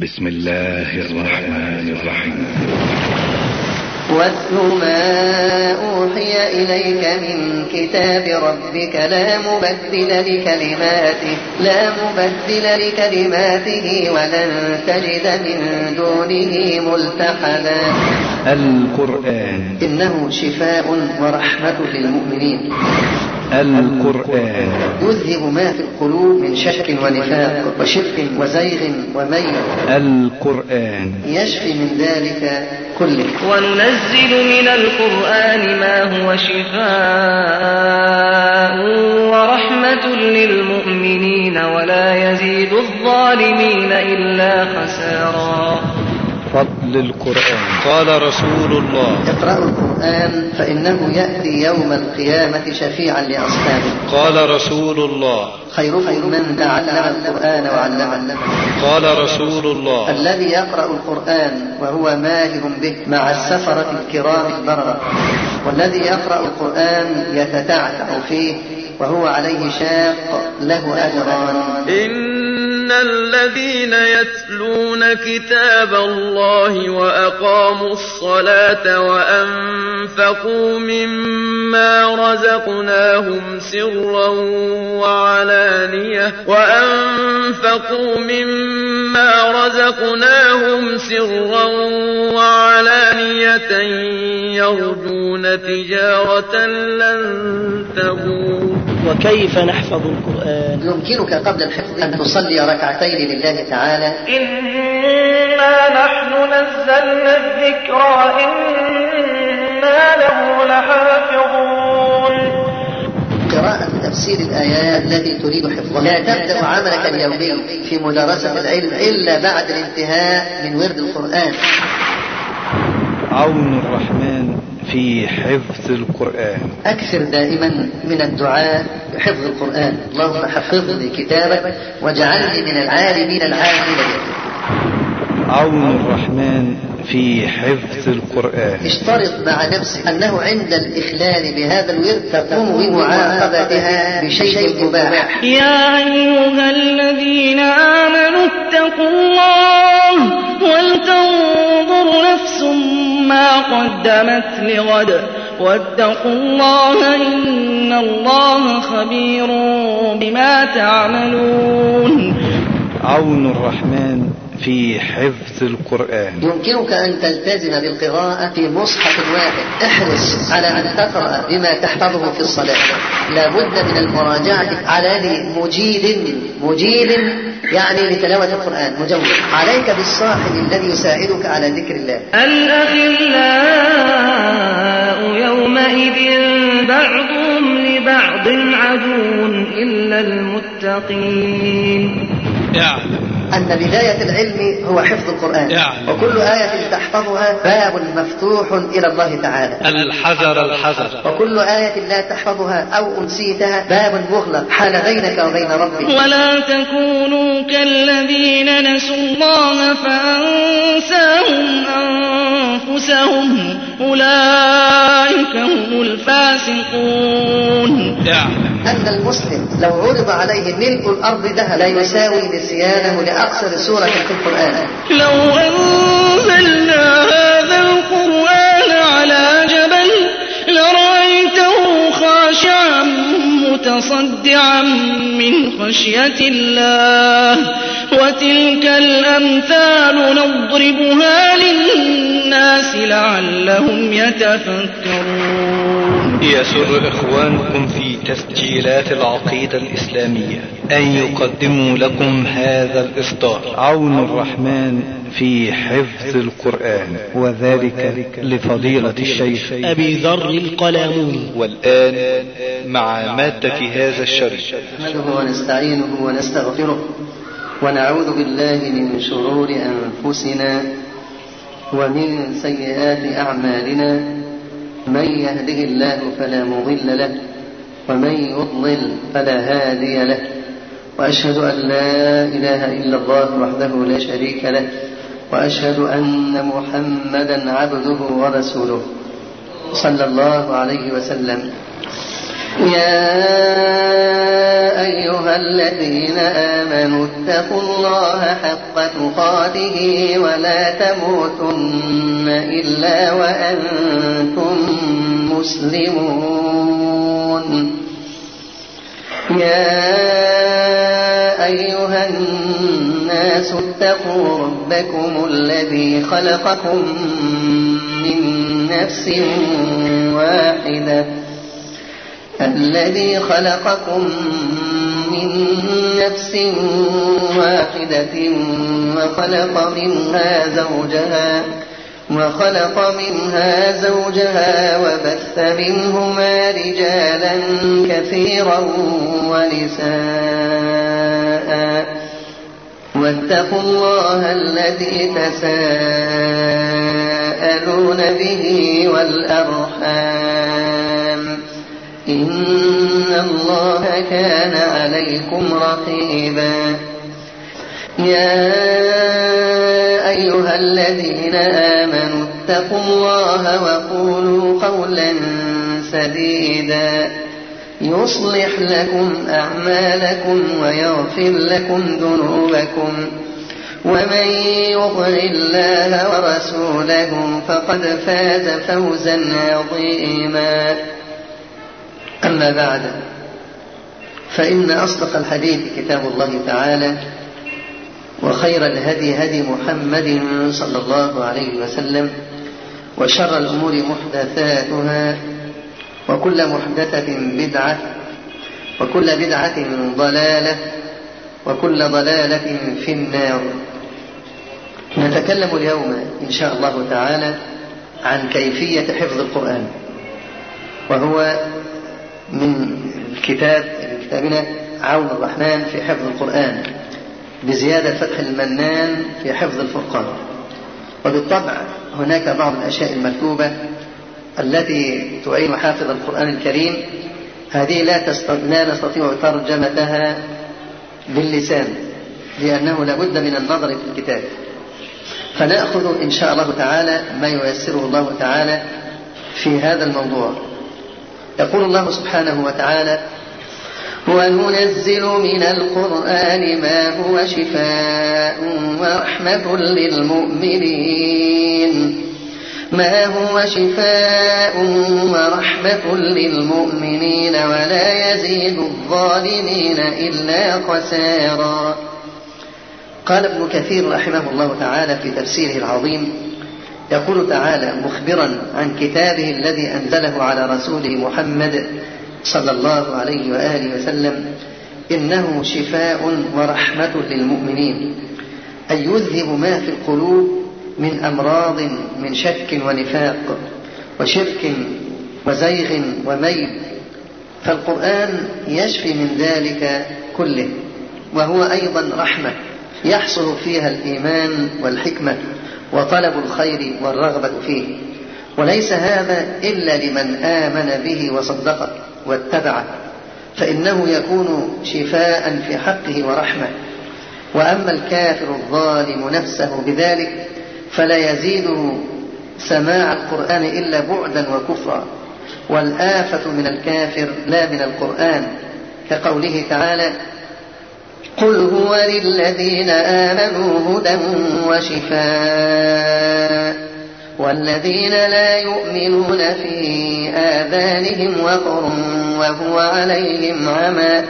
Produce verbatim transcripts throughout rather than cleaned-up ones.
بسم الله الرحمن الرحيم. واتل ما أوحي إليك من كتاب ربك لا مبدل لكلماته لا مبدل لكلماته ولن تجد من دونه ملتحدا. القرآن إنه شفاء ورحمة للمؤمنين. القرآن يذهب ما في القلوب من شك ونفاق وشرك وزيغ وميل. القرآن يشفي من ذلك كله. وننزل من القرآن ما هو شفاء ورحمة للمؤمنين ولا يزيد الظالمين إلا خسارا. فضل القرآن. قال رسول الله: اقرأوا القرآن فإنه يأتي يوم القيامة شفيعا لأصحابه. قال رسول الله: خيركم من تعلم القرآن وعلمه. قال رسول الله: الذي يقرأ القرآن وهو ماهر به مع السفرة الكرام البررة، والذي يقرأ القرآن يتتعتع فيه وهو عليه شاق له أجران. إن الذين يتلون كتاب الله وأقاموا الصلاة وأنفقوا مما رزقناهم سرا وعلانية وأنفقوا مما رزقناهم سرا وعلانية يرجون تجارة لن تبور. وكيف نحفظ القرآن؟ يمكنك قبل الحفظ أن تصلي ركعتين لله تعالى. إنا نحن نزلنا الذكر وإنا له لحافظون. قراءة تفسير الآيات التي تريد حفظها. لا تبدأ عملك اليومي في مدارسة العلم إلا بعد الانتهاء من ورد القرآن. عون الرحمن في حفظ القرآن. أكثر دائما من الدعاء بحفظ القرآن. اللهم حفظني كتابك واجعلني من العالمين العالمين به. عون الرحمن في حفظ القرآن. اشترط مع نفسك أنه عند الإخلال بهذا الورد تقوم بمعاقبتها بشيء مباح. يا أيها الذين آمنوا اتقوا الله ولتنظر نفس ما قدمت لغد واتقوا الله إن الله خبير بما تعملون. عون الرحمن في حفظ القرآن. يمكنك أن تلتزم بالقراءة في مصحف واحد. احرص على أن تقرأ بما تحفظه في الصلاة. لا بد من المراجعة على مجيد مجيد يعني لتلاوة القرآن مجود. عليك بالصاحب الذي يساعدك على ذكر الله. الأخلاء يومئذ بعضهم لبعض عدو إلا المتقين. يعلم أن بداية العلم هو حفظ القرآن. يعني. وكل آية تحفظها باب مفتوح إلى الله تعالى. الحذر الحذر. وكل آية لا تحفظها أو أنسيتها باب مغلق حال بينك وبين ربك. ولا تكونوا كالذين نسوا الله فأنساهم أنفسهم أولئك هم الفاسقون. يعني. أن المسلم لو عرض عليه ملء الأرض ذهب لا يساوي نسيانه لأقصر سورة في القرآن. لو أنزلنا هذا القرآن على جبل لرأيته خاشعا متصدعا من خشية الله وتلك الأمثال نضربها للناس لعلهم يتفكرون. يسر إخوانكم في تسجيلات العقيدة الإسلامية أن يقدموا لكم هذا الإصدار عون الرحمن في حفظ القرآن، وذلك لفضيلة الشيخ أبي ذر القلاموني. والآن مع مادة هذا الشريط. نحمده ونستعينه ونستغفره ونعوذ بالله من شرور أنفسنا ومن سيئات أعمالنا. من يهده الله فلا مضل له ومن يضلل فلا هادي له. وأشهد أن لا إله إلا الله وحده لا شريك له وأشهد أن محمدا عبده ورسوله صلى الله عليه وسلم. يا أيها الذين آمنوا اتقوا الله حق تقاته ولا تموتن إلا وأنتم مسلمون. يا أيها الناس اتقوا ربكم الذي خلقكم من نفس واحدة الذي خلقكم من نفس واحدة وخلق منها زوجها وخلق منها زوجها وبث منهما رجالا كثيرا ونساء واتقوا الله الذي تساءلون به والأرحام إن الله كان عليكم رقيبا. يا أيها الذين آمنوا اتقوا الله وقولوا قولا سديدا يصلح لكم أعمالكم ويغفر لكم ذنوبكم ومن يطع الله ورسوله فقد فاز فوزا عظيما. أما بعد، فإن أصدق الحديث كتاب الله تعالى وخير الهدي هدي محمد صلى الله عليه وسلم وشر الأمور محدثاتها وكل محدثة بدعة وكل بدعة ضلالة وكل ضلالة في النار. نتكلم اليوم إن شاء الله تعالى عن كيفية حفظ القرآن، وهو من الكتاب كتابنا عون الرحمن في حفظ القرآن بزيادة فتح المنان في حفظ الفرقان. وبالطبع هناك بعض الأشياء المكتوبة التي تعين حافظ القرآن الكريم، هذه لا, لا نستطيع ترجمتها باللسان لأنه لابد من النظر في الكتاب، فنأخذ إن شاء الله تعالى ما ييسره الله تعالى في هذا الموضوع. يقول الله سبحانه وتعالى: وننزل من القرآن ما هو شفاء ورحمة للمؤمنين ما هو شفاء ورحمة للمؤمنين ولا يزيد الظالمين إلا خسارا. قال ابن كثير رحمه الله تعالى في تفسيره العظيم، يقول تعالى مخبرا عن كتابه الذي أنزله على رسوله محمد صلى الله عليه وآله وسلم: إنه شفاء ورحمة للمؤمنين، أي يذهب ما في القلوب من أمراض من شك ونفاق وشرك وزيغ وميل، فالقرآن يشفي من ذلك كله، وهو أيضا رحمة يحصل فيها الإيمان والحكمة وطلب الخير والرغبة فيه، وليس هذا إلا لمن آمن به وصدقه واتبعه، فإنه يكون شفاء في حقه ورحمة. وأما الكافر الظالم نفسه بذلك فلا يزيده سماع القرآن إلا بعدا وكفرا، والآفة من الكافر لا من القرآن، كقوله تعالى: قل هو للذين آمنوا هدى وشفاء والذين لا يؤمنون في آذانهم وقر وهو عليهم عمى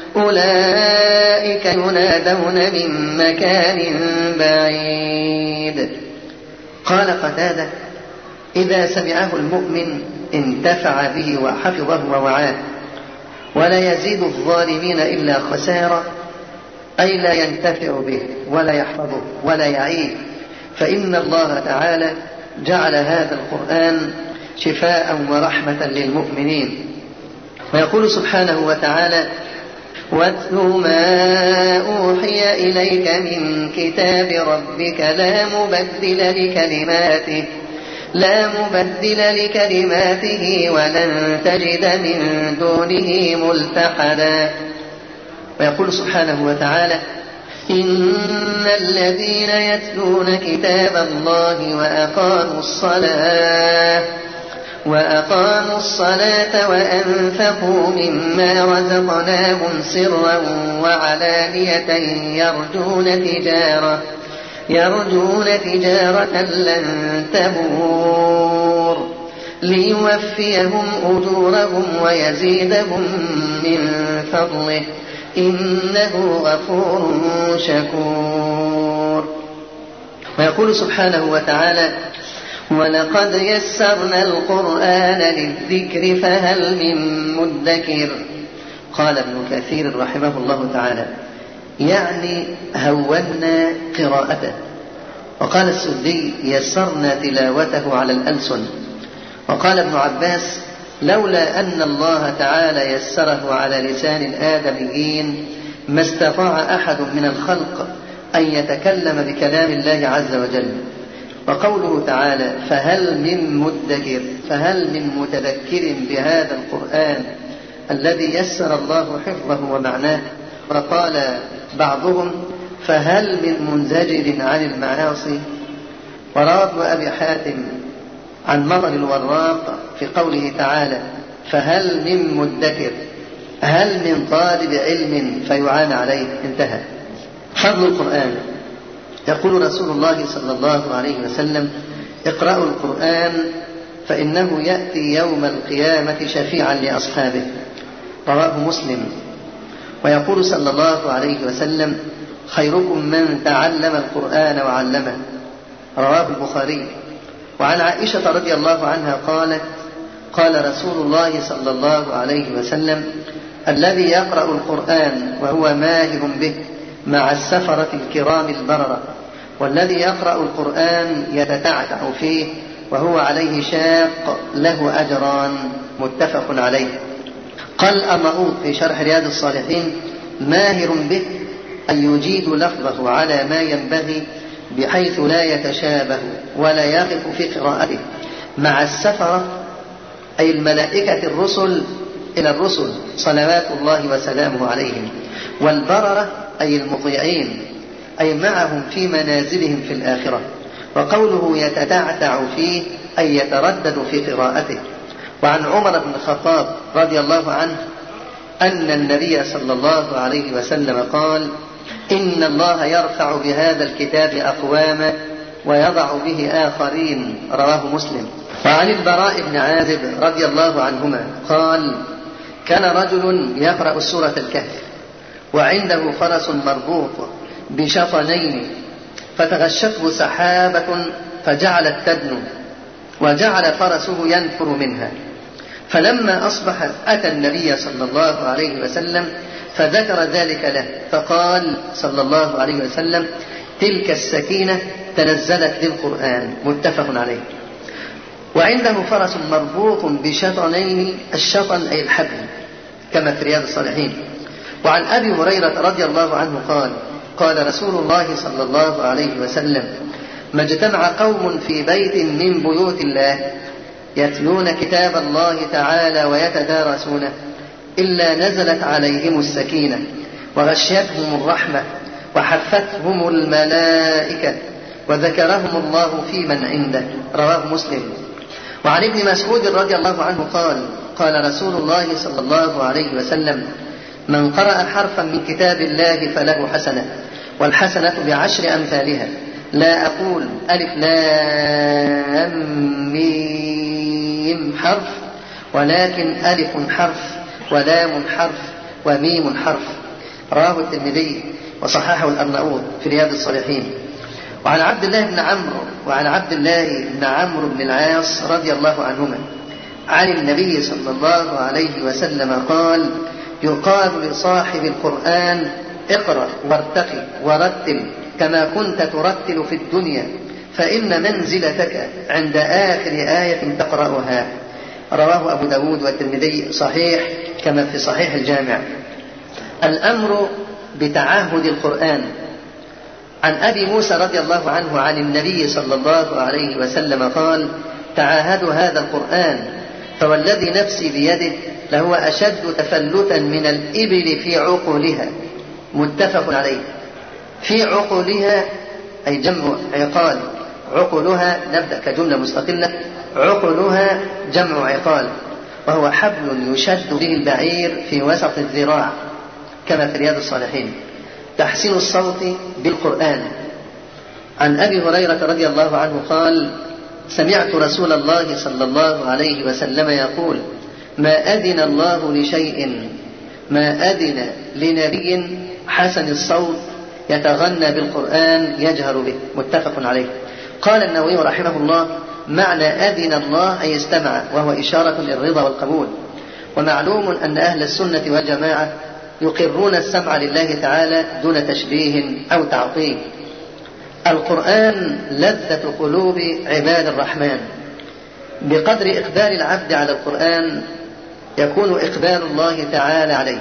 أولئك ينادون من مكان بعيد. قال قتادة: إذا سمعه المؤمن انتفع به وحفظه ووعاه، ولا يزيد الظالمين إلا خسارة، أي لا ينتفع به ولا يحفظه ولا يعيه، فإن الله تعالى جعل هذا القرآن شفاء ورحمة للمؤمنين. ويقول سبحانه وتعالى: واتل ما أوحي إليك من كتاب ربك لا مبدل لكلماته لا مبدل لكلماته ولن تجد من دونه ملتحدا. ويقول سبحانه وتعالى: إن الذين يتلون كتاب الله وأقاموا الصلاة وأقاموا الصلاة وأنفقوا مما رزقناهم سرا وعلانية يرجون تجارة يرجون تجارة لن تبور ليوفيهم أجورهم ويزيدهم من فضله إنه غفور شكور. ويقول سبحانه وتعالى: ولقد يسرنا القرآن للذكر فهل من مدكر. قال ابن كثير رحمه الله تعالى: يعني هونا قراءته. وقال السدي: يسرنا تلاوته على الألسن. وقال ابن عباس: لولا أن الله تعالى يسره على لسان الآدميين ما استطاع أحد من الخلق أن يتكلم بكلام الله عز وجل. وقوله تعالى: فهل من مدكر، فهل من متذكر بهذا القرآن الذي يسر الله حفظه ومعناه. وقال بعضهم: فهل من منزجر عن المعاصي. وروى ابن أبي حاتم عن مطر الوراق في قوله تعالى: فهل من مدكر، هل من طالب علم فيعان عليه. انتهى. فضل القرآن. يقول رسول الله صلى الله عليه وسلم: اقرأوا القرآن فإنه يأتي يوم القيامة شفيعا لأصحابه. رواه مسلم. ويقول صلى الله عليه وسلم: خيركم من تعلم القرآن وعلمه. رواه البخاري. وعن عائشة رضي الله عنها قالت: قال رسول الله صلى الله عليه وسلم: الذي يقرأ القرآن وهو ماهر به مع السفرة الكرام البررة، والذي يقرأ القرآن يتتعتع فيه وهو عليه شاق له أجران. متفق عليه. قال الأرناؤوط في شرح رياض الصالحين: ماهر به أن يجيد لفظه على ما ينبغي بحيث لا يتشابه ولا يقف في قراءته، مع السفرة أي الملائكة الرسل إلى الرسل صلوات الله وسلامه عليهم، والبررة أي المطيعين أي معهم في منازلهم في الآخرة. وقوله يتتعتع فيه أي يتردد في قراءته. وعن عمر بن الخطاب رضي الله عنه أن النبي صلى الله عليه وسلم قال: إن الله يرفع بهذا الكتاب أقواما ويضع به آخرين. رواه مسلم. وعن البراء بن عازب رضي الله عنهما قال: كان رجل يقرأ سورة الكهف وعنده فرس مربوط بشطنين، فتغشته سحابة فجعلت تدنو، وجعل فرسه ينفر منها. فلما أصبح أتى النبي صلى الله عليه وسلم فذكر ذلك له، فقال صلى الله عليه وسلم: تلك السكينة تنزلت للقرآن. متفق عليه. وعنده فرس مربوط بشطنين، الشطن أي الحبل كما في رياض الصالحين. وعن أبي هريرة رضي الله عنه قال: قال رسول الله صلى الله عليه وسلم: ما اجتمع قوم في بيت من بيوت الله يتلون كتاب الله تعالى ويتدارسونه إلا نزلت عليهم السكينة وغشيتهم الرحمة وحفتهم الملائكة وذكرهم الله في من عنده. رواه مسلم. وعن ابن مسعود رضي الله عنه قال: قال رسول الله صلى الله عليه وسلم: من قرأ حرفا من كتاب الله فله حسنة، والحسنة بعشر أمثالها، لا أقول ألف لام ميم حرف، ولكن ألف حرف ولام حرف وميم حرف. رواه الترمذي وصححه الأرناؤوط في رياض الصالحين. وعن عبد الله بن عمرو وعن عبد الله بن عمرو بن العاص رضي الله عنهما عن النبي صلى الله عليه وسلم قال: يقال لصاحب القرآن: اقرأ وارتقي ورتل كما كنت ترتل في الدنيا، فإن منزلتك عند آخر آية تقرأها. رواه أبو داود والترمذي صحيح كما في صحيح الجامع. الأمر بتعاهد القرآن. عن أبي موسى رضي الله عنه عن النبي صلى الله عليه وسلم قال: تعاهدوا هذا القرآن، فوالذي نفسي بيده لهو أشد تفلتا من الإبل في عقولها. متفق عليه. في عقولها أي جمع عقال، عقولها نبدأ كجملة مستقلة، عقلها جمع عقال، وهو حبل يشد به البعير في وسط الذراع كما في رياض الصالحين. تحسين الصوت بالقرآن. عن أبي هريرة رضي الله عنه قال: سمعت رسول الله صلى الله عليه وسلم يقول: ما أذن الله لشيء ما أذن لنبي حسن الصوت يتغنى بالقرآن يجهر به. متفق عليه. قال النووي رحمه الله: معنى أذن الله أي استمع، وهو إشارة للرضا والقبول. ومعلوم أن أهل السنة والجماعة يقرون السمع لله تعالى دون تشبيه أو تعطيل. القرآن لذة قلوب عباد الرحمن. بقدر إقبال العبد على القرآن يكون إقبال الله تعالى عليه،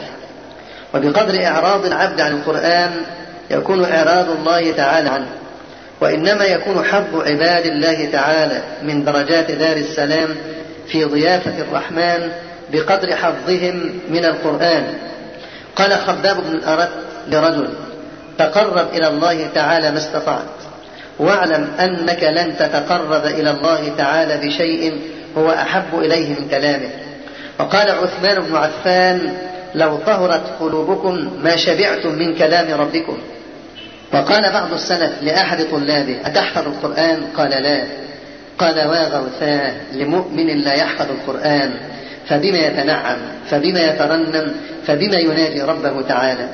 وبقدر إعراض العبد عن القرآن يكون إعراض الله تعالى عنه. وإنما يكون حظ عباد الله تعالى من درجات دار السلام في ضيافة الرحمن بقدر حظهم من القرآن. قال خباب بن الأرت لرجل: تقرب إلى الله تعالى ما استطعت، واعلم أنك لن تتقرب إلى الله تعالى بشيء هو أحب إليه من كلامه. وقال عثمان بن عفان: لو طهرت قلوبكم ما شبعتم من كلام ربكم. وقال بعض السلف لأحد طلابه: أتحفظ القرآن؟ قال: لا. قال: واغوثاه لمؤمن لا يحفظ القرآن، فبما يتنعم، فبما يترنم، فبما يناجي ربه تعالى.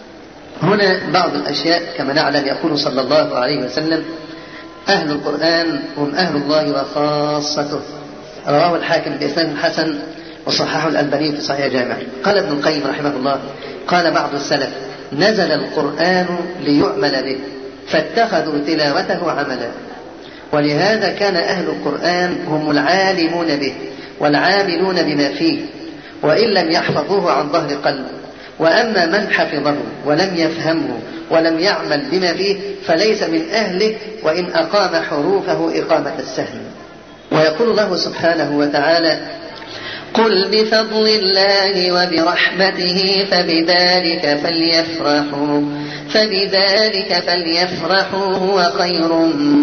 هنا بعض الأشياء كما نعلم يقول صلى الله عليه وسلم: أهل القرآن هم أهل الله وخاصته. رواه الحاكم بإسناد حسن وصححه الألباني في صحيح جامع. قال ابن القيم رحمه الله: قال بعض السلف: نزل القرآن ليعمل به فاتخذوا تلاوته عملا. ولهذا كان أهل القرآن هم العالمون به والعاملون بما فيه، وإن لم يحفظوه عن ظهر قلب. وأما من حفظه ولم يفهمه ولم يعمل بما فيه فليس من أهله، وإن أقام حروفه إقامة السهم. ويقول الله سبحانه وتعالى: قل بفضل الله وبرحمته فبذلك فليفرحوا فبذلك فليفرحوا هو خير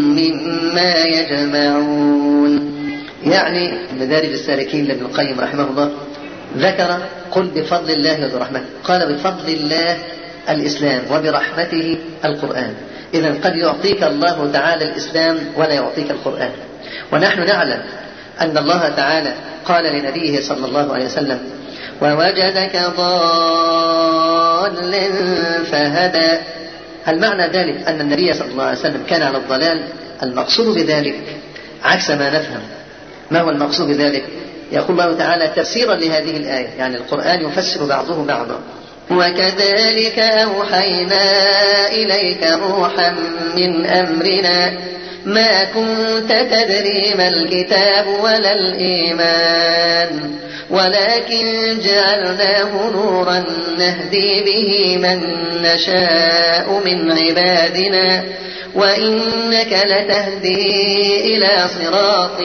مما يجمعون. يعني مدارج السالكين لابن القيم رحمه الله ذكر: قل بفضل الله وبرحمته، قال: بفضل الله الإسلام وبرحمته القرآن. إذن قد يعطيك الله تعالى الإسلام ولا يعطيك القرآن. ونحن نعلم أن الله تعالى قال لنبيه صلى الله عليه وسلم: ووجدك ضالا فهدى. هل معنى ذلك أن النبي صلى الله عليه وسلم كان على الضلال؟ المقصود بذلك عكس ما نفهم. ما هو المقصود بذلك؟ يقول الله تعالى تفسيرا لهذه الآية، يعني القرآن يفسر بعضه بعضا: وكذلك أوحينا إليك روحا من أمرنا ما كنت تدري ما الكتاب ولا الإيمان ولكن جعلناه نورا نهدي به من نشاء من عبادنا وإنك لتهدي إلى صراط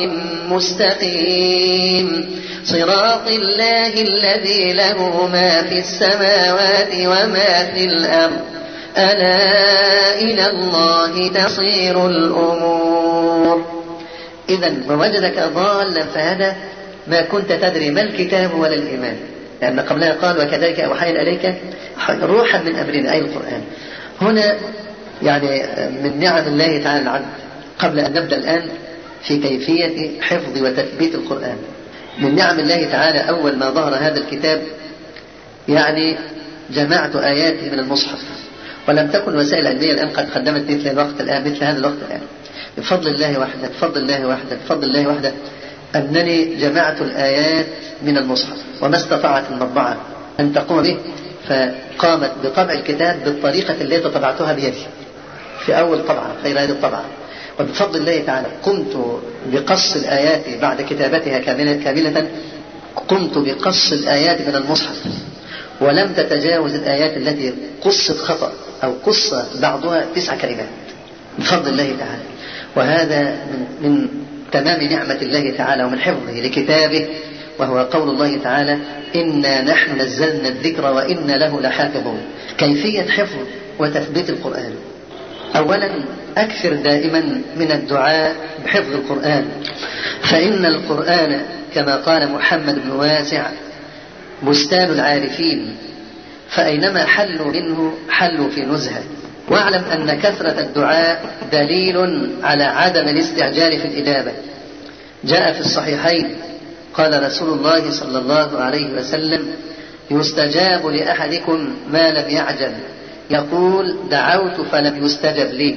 مستقيم صراط الله الذي له ما في السماوات وما في الأرض ألا إلى الله تصير الأمور. إذن ووجدك ضالا فهدى ما كنت تدري ما الكتاب ولا الإيمان، لأن قبلها قال: وكذلك أوحينا إليك روحا من أمرنا، أي القرآن. هنا يعني من نعم الله تعالى العبد. قبل أن نبدأ الآن في كيفية حفظ وتثبيت القرآن، من نعم الله تعالى أول ما ظهر هذا الكتاب يعني جمعت آياته من المصحف، ولم تكن وسائل علمية الآن قد قدمت مثل الوقت الآن مثل هذا الوقت الآن. بفضل الله وحده بفضل الله وحده بفضل الله وحده أنني جمعت الآيات من المصحف، وما استطاعت المطبعة أن تقوم به، فقامت بطبع الكتاب بالطريقة التي طبعتها بيدي في أول طبعة غير هذه الطبعة. وبفضل الله تعالى قمت بقص الآيات بعد كتابتها كاملة, كاملة قمت بقص الآيات من المصحف، ولم تتجاوز الآيات التي قصت خطأ أو قص بعضها تسع كلمات بفضل الله تعالى. وهذا من, من تمام نعمة الله تعالى ومن حفظه لكتابه، وهو قول الله تعالى: إنا نحن نزلنا الذكر وإنا له لحافظون. كيفية حفظ وتثبيت القرآن. أولا أكثر دائما من الدعاء بحفظ القرآن، فإن القرآن كما قال محمد بن واسع بستان العارفين، فأينما حلوا منه حلوا في نزهة. واعلم أن كثرة الدعاء دليل على عدم الاستعجال في الإجابة. جاء في الصحيحين قال رسول الله صلى الله عليه وسلم: يستجاب لأحدكم ما لم يعجل، يقول دعوت فلم يستجب لي.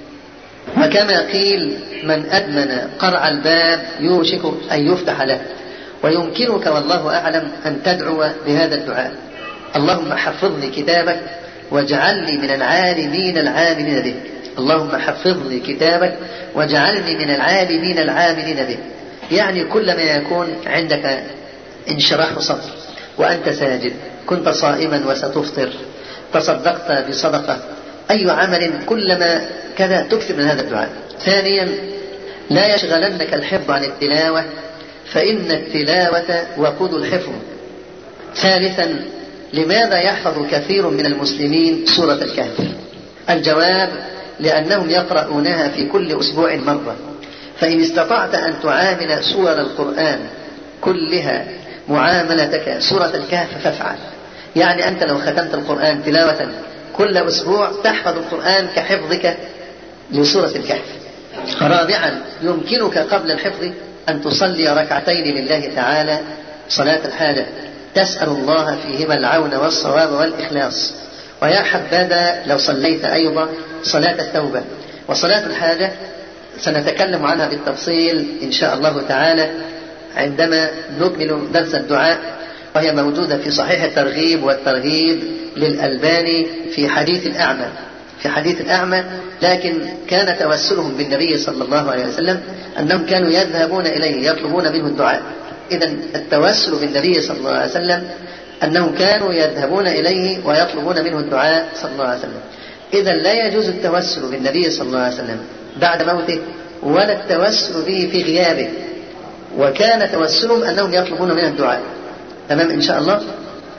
وكما قيل: من أدمن قرع الباب يوشك أن يفتح له. ويمكنك والله أعلم أن تدعو بهذا الدعاء: اللهم حفظ لي كتابك واجعلني من العالمين العاملين به. اللهم حفظ لي كتابك واجعلني من العالمين العاملين به. يعني كلما يكون عندك انشراح صدر وأنت ساجد، كنت صائما وستفطر، تصدقت بصدقة، أي عمل كلما كذا تكثر من هذا الدعاء. ثانيا لا يشغلنك الحفظ عن التلاوة، فإن التلاوة وقود الحفظ. ثالثا لماذا يحفظ كثير من المسلمين سورة الكهف؟ الجواب: لأنهم يقرؤونها في كل أسبوع مرة. فإن استطعت أن تعامل سور القرآن كلها معاملتك سورة الكهف فافعل. يعني أنت لو ختمت القرآن تلاوة كل أسبوع تحفظ القرآن كحفظك لسورة الكهف. رابعا يمكنك قبل الحفظ أن تصلي ركعتين لله تعالى صلاة الحاجة، تسأل الله فيهما العون والصواب والإخلاص. ويا حبذا لو صليت أيضا صلاة التوبة. وصلاة الحاجة سنتكلم عنها بالتفصيل إن شاء الله تعالى عندما نكمل درس الدعاء، وهي موجودة في صحيح الترغيب والترهيب للألباني في حديث الأعمى في حديث الأعمى لكن كان توسلهم بالنبي صلى الله عليه وسلم أنهم كانوا يذهبون إليه يطلبون منه الدعاء. إذن التوسل بالنبي صلى الله عليه وسلم أنهم كانوا يذهبون إليه ويطلبون منه الدعاء صلى الله عليه وسلم. إذن لا يجوز التوسل بالنبي صلى الله عليه وسلم بعد موته، ولا التوسل به في غيابه. وكان توسلهم أنهم يطلبون منه الدعاء. تمام إن شاء الله.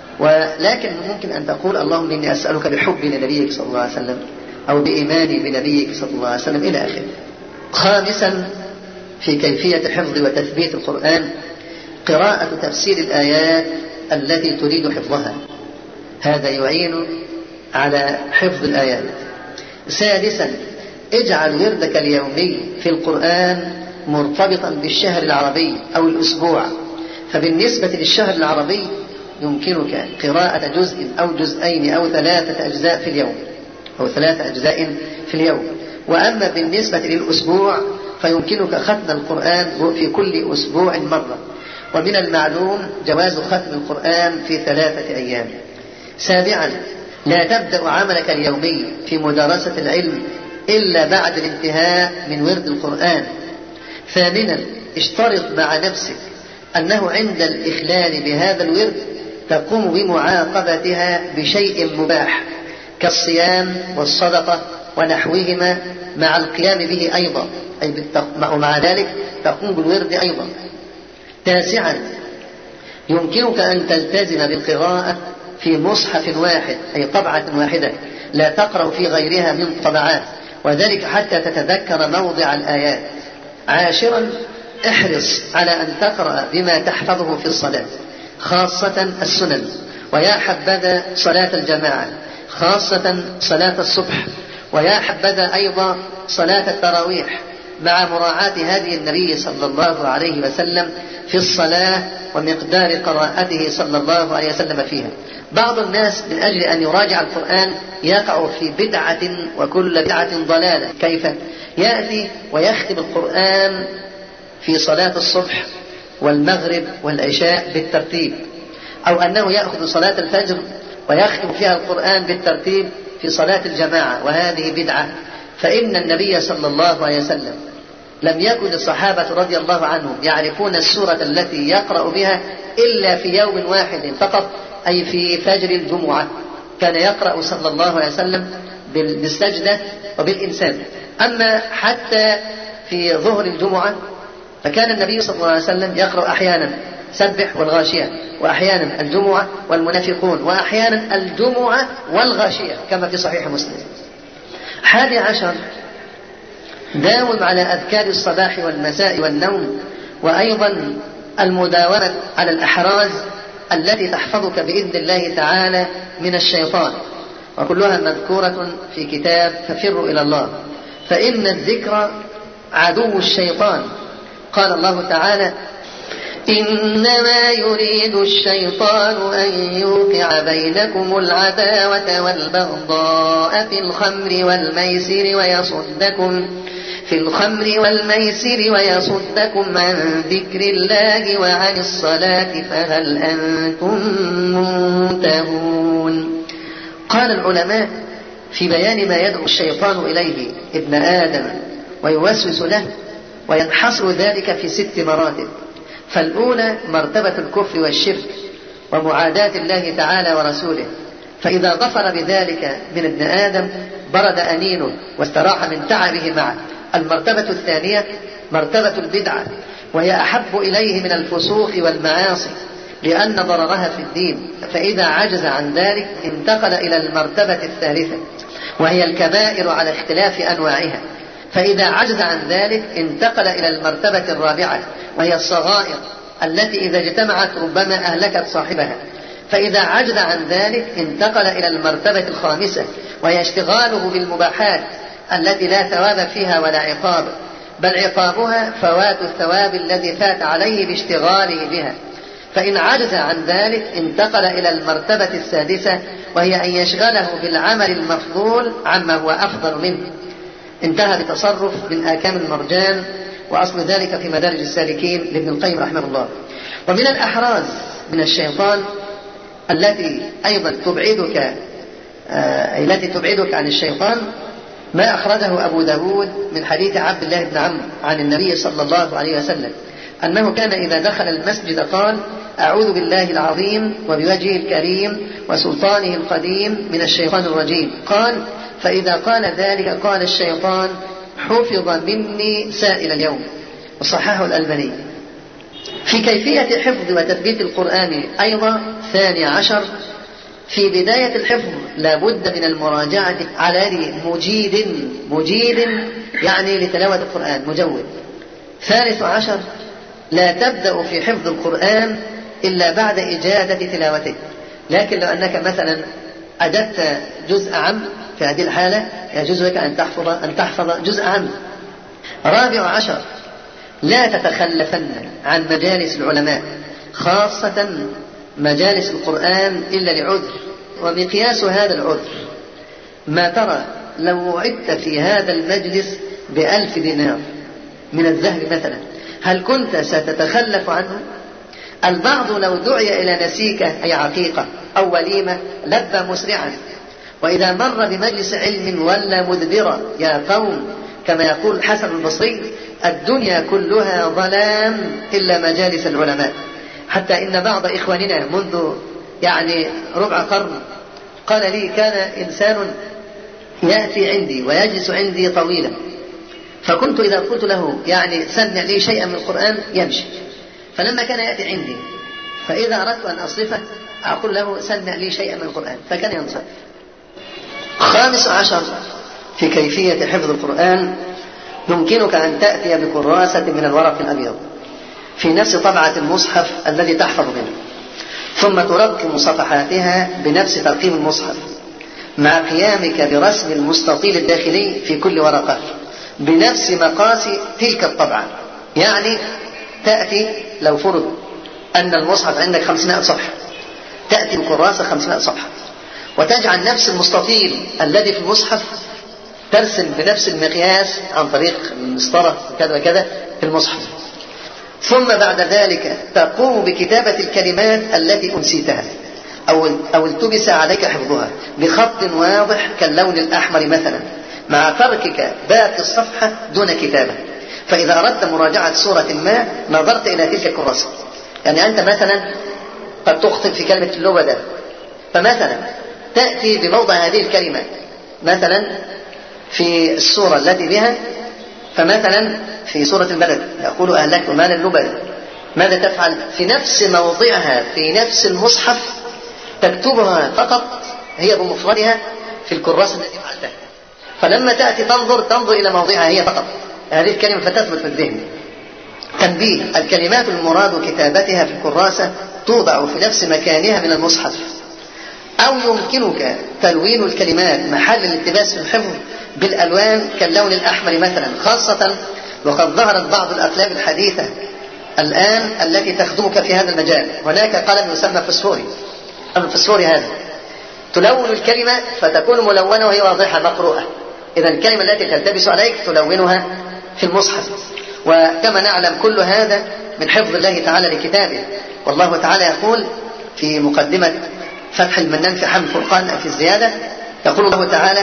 ولكن ممكن أن تقول: اللهم إني أسألك بحبي لنبيك صلى الله عليه وسلم، أو بإيماني بنبيك صلى الله عليه وسلم إلى آخره. خامسا في كيفية حفظ وتثبيت القرآن قراءة تفسير الآيات التي تريد حفظها، هذا يعين على حفظ الآيات. سادسا اجعل وردك اليومي في القرآن مرتبطا بالشهر العربي أو الأسبوع. فبالنسبة للشهر العربي يمكنك قراءة جزء أو جزئين أو ثلاثة أجزاء في اليوم أو ثلاثة أجزاء في اليوم. وأما بالنسبة للأسبوع فيمكنك ختم القرآن في كل أسبوع مرة. ومن المعلوم جواز ختم القرآن في ثلاثة أيام. سابعا لا تبدأ عملك اليومي في مدارسة العلم إلا بعد الانتهاء من ورد القرآن. ثامنا اشترط مع نفسك أنه عند الإخلال بهذا الورد تقوم بمعاقبتها بشيء مباح كالصيام والصدقة ونحوهما مع القيام به أيضا، أي ومع ذلك تقوم بالورد أيضا. تاسعا يمكنك أن تلتزم بالقراءة في مصحف واحد، أي طبعة واحدة، لا تقرأ في غيرها من طبعات، وذلك حتى تتذكر موضع الآيات. عاشرا احرص على أن تقرأ بما تحفظه في الصلاة، خاصة السنن، ويا حبذا صلاة الجماعة، خاصة صلاة الصبح، ويا حبذا أيضا صلاة التراويح، مع مراعاة هدي النبي صلى الله عليه وسلم في الصلاة ومقدار قراءته صلى الله عليه وسلم فيها. بعض الناس من أجل أن يراجع القرآن يقع في بدعة، وكل بدعة ضلالة. كيف؟ يأتي ويختم القرآن في صلاة الصبح والمغرب والعشاء بالترتيب، أو أنه يأخذ صلاة الفجر ويختم فيها القرآن بالترتيب في صلاة الجماعة، وهذه بدعة. فإن النبي صلى الله عليه وسلم لم يكن الصحابة رضي الله عنهم يعرفون السورة التي يقرأ بها إلا في يوم واحد فقط، أي في فجر الجمعة، كان يقرأ صلى الله عليه وسلم بالسجدة وبالإنسان. أما حتى في ظهر الجمعة فكان النبي صلى الله عليه وسلم يقرأ أحيانا سبح والغاشية، وأحيانا الجمعة والمنافقون، وأحيانا الجمعة والغاشية كما في صحيح مسلم. حادي عشر داوم على أذكار الصباح والمساء والنوم، وأيضا المداومة على الأحراز التي تحفظك بإذن الله تعالى من الشيطان، وكلها مذكورة في كتاب ففروا إلى الله، فإن الذكر عدو الشيطان. قال الله تعالى: إنما يريد الشيطان أن يوقع بينكم العداوة والبغضاء في الخمر والميسر ويصدكم في الخمر والميسر ويصدكم عن ذكر الله وعن الصلاة فهل أنتم منتهون. قال العلماء في بيان ما يدعو الشيطان إليه ابن آدم ويوسوس له، وينحصر ذلك في ست مراتب. فالأولى مرتبة الكفر والشرك ومعاداة الله تعالى ورسوله، فإذا ظفر بذلك من ابن آدم برد أنينه واستراح من تعبه معه. المرتبة الثانية مرتبة البدعة، وهي أحب إليه من الفسوق والمعاصي لأن ضررها في الدين، فإذا عجز عن ذلك انتقل إلى المرتبة الثالثة وهي الكبائر على اختلاف أنواعها، فإذا عجز عن ذلك انتقل إلى المرتبة الرابعة وهي الصغائر التي إذا اجتمعت ربما أهلكت صاحبها، فإذا عجز عن ذلك انتقل إلى المرتبة الخامسة وهي اشتغاله بالمباحات التي لا ثواب فيها ولا عقاب، بل عقابها فوات الثواب الذي فات عليه باشتغاله بها، فإن عجز عن ذلك انتقل إلى المرتبة السادسة وهي أن يشغله بالعمل المفضول عما هو أفضل منه. انتهى بتصرف من آكام المرجان، وأصل ذلك في مدارج السالكين لابن القيم رحمه الله. ومن الأحراز من الشيطان التي أيضا تبعدك آه التي تبعدك عن الشيطان ما أخرجه أبو داود من حديث عبد الله بن عمرو عن النبي صلى الله عليه وسلم أنه كان إذا دخل المسجد قال: أعوذ بالله العظيم وبوجهه الكريم وسلطانه القديم من الشيطان الرجيم. قال: فإذا قال ذلك قال الشيطان: حفظ مني سائل اليوم. وصححه الألباني. في كيفية حفظ وتثبيت القرآن أيضا ثاني عشر، في بداية الحفظ لا بد من المراجعة على مجيد مجيد يعني لتلاوة القرآن مجود. ثالث عشر لا تبدأ في حفظ القرآن إلا بعد إجادة تلاوته، لكن لو أنك مثلا أجدت جزء عام في هذه الحالة يجوز لك أن تحفظ أن تحفظ جزء عام. رابع عشر لا تتخلفن عن مجالس العلماء خاصة مجالس القرآن إلا لعذر، ومقياس هذا العذر ما ترى لو وعدت في هذا المجلس بألف دينار من الذهب مثلا، هل كنت ستتخلف عنه؟ البعض لو دعي إلى نسيكة أي عقيقة أو وليمة لبى مسرعا، وإذا مر بمجلس علم ولا مدبرا. يا قوم كما يقول الحسن البصري: الدنيا كلها ظلام إلا مجالس العلماء. حتى إن بعض إخواننا منذ يعني ربع قرن قال لي: كان إنسان يأتي عندي ويجلس عندي طويلا، فكنت إذا قلت له يعني سمع لي شيئا من القرآن يمشي، فلما كان يأتي عندي فإذا أردت أن أصرفه أقول له سمع لي شيئا من القرآن فكان ينصرف. خامس عشر في كيفية حفظ القرآن يمكنك أن تأتي بكراسة من الورق الأبيض في نفس طبعة المصحف الذي تحفظ منه، ثم ترقم صفحاتها بنفس ترقيم المصحف مع قيامك برسم المستطيل الداخلي في كل ورقة بنفس مقاس تلك الطبعة. يعني تأتي لو فرض أن المصحف عندك خمسمائة صفحة، تأتي بكراسة خمسمائة صفحة وتجعل نفس المستطيل الذي في المصحف ترسم بنفس المقياس عن طريق المسطرة كذا وكذا في المصحف، ثم بعد ذلك تقوم بكتابة الكلمات التي أنسيتها أو أو التبس عليك حفظها بخط واضح كاللون الأحمر مثلا، مع تركك باقي الصفحة دون كتابة. فإذا أردت مراجعة سورة ما نظرت إلى تلك الكراسة. يعني أنت مثلا قد تخطئ في كلمة اللبدة، فمثلا تأتي بموضع هذه الكلمة مثلا في السورة التي بها، فمثلا في سورة البلد يقول أهلكت مال اللبدة، ماذا تفعل؟ في نفس موضعها في نفس المصحف تكتبها فقط هي بمفردها في الكراسة التي فعلتها. فلما تأتي تنظر تنظر إلى موضعها هي فقط، هذه الكلمة فتثبت في الذهن. تنبيه: الكلمات المراد كتابتها في الكراسة توضع في نفس مكانها من المصحف، أو يمكنك تلوين الكلمات محل الالتباس في الحفظ بالألوان كاللون الأحمر مثلا، خاصة وقد ظهرت بعض الأقلام الحديثة الآن التي تخدمك في هذا المجال. هناك قلم يسمى فسفوري، الفسفوري هذا تلون الكلمة فتكون ملونة وهي واضحة مقروءة. إذا الكلمة التي تلتبس عليك تلونها في المصحف. وكما نعلم كل هذا من حفظ الله تعالى لكتابه. والله تعالى يقول في مقدمة فتح المنان في حمد الفرقان في الزيادة، يقول الله تعالى: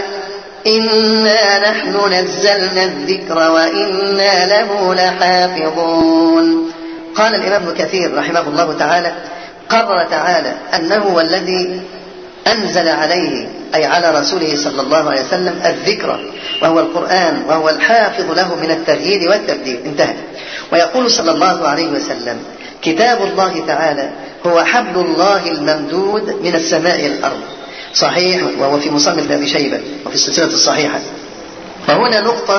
إنا نحن نزلنا الذكر وإنا له لحافظون. قال الإمام ابن كثير رحمه الله تعالى: قرر تعالى أنه هو الذي أنزل عليه أي على رسوله صلى الله عليه وسلم الذكر وهو القرآن، وهو الحافظ له من التغيير والتبديل. انتهى. ويقول صلى الله عليه وسلم: كتاب الله تعالى هو حبل الله الممدود من السماء إلى الأرض. صحيح، وهو في مصنف أبي شيبة وفي السلسلة الصحيحة. فهنا نقطة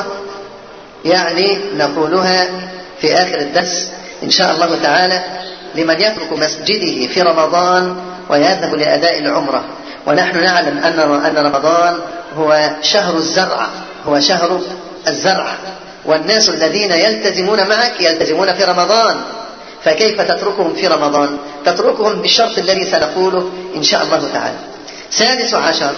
يعني نقولها في آخر الدرس إن شاء الله تعالى لمن يترك مسجده في رمضان ويذهب لأداء العمرة. ونحن نعلم أن رمضان هو شهر الزرع، هو شهر الزرع، والناس الذين يلتزمون معك يلتزمون في رمضان، فكيف تتركهم في رمضان؟ تتركهم بالشرط الذي سنقوله إن شاء الله تعالى. سادس عشر: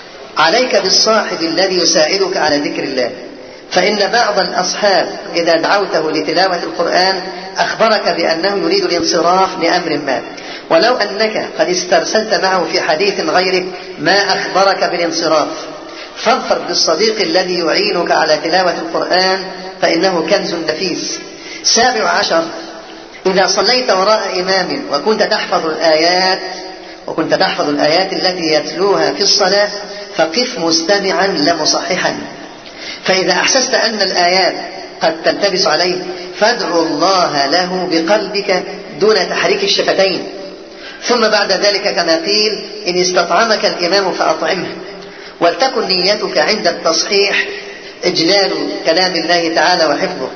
عليك بالصاحب الذي يساعدك على ذكر الله، فإن بعض الأصحاب إذا دعوته لتلاوة القرآن أخبرك بأنه يريد الانصراف لأمر ما، ولو أنك قد استرسلت معه في حديث غيرك ما أخبرك بالانصراف. فاظفر بالصديق الذي يعينك على تلاوة القرآن فإنه كنز نفيس. سابع عشر: إذا صليت وراء إمام وكنت تحفظ الآيات وكنت تحفظ الآيات التي يتلوها في الصلاة فقف مستمعا لا مصححا، فإذا أحسست أن الآيات قد تلتبس عليه فادعو الله له بقلبك دون تحريك الشفتين. ثم بعد ذلك كما قيل: إن استطعمك الإمام فأطعمه. ولتكن نيتك عند التصحيح إجلال كلام الله تعالى وحفظه،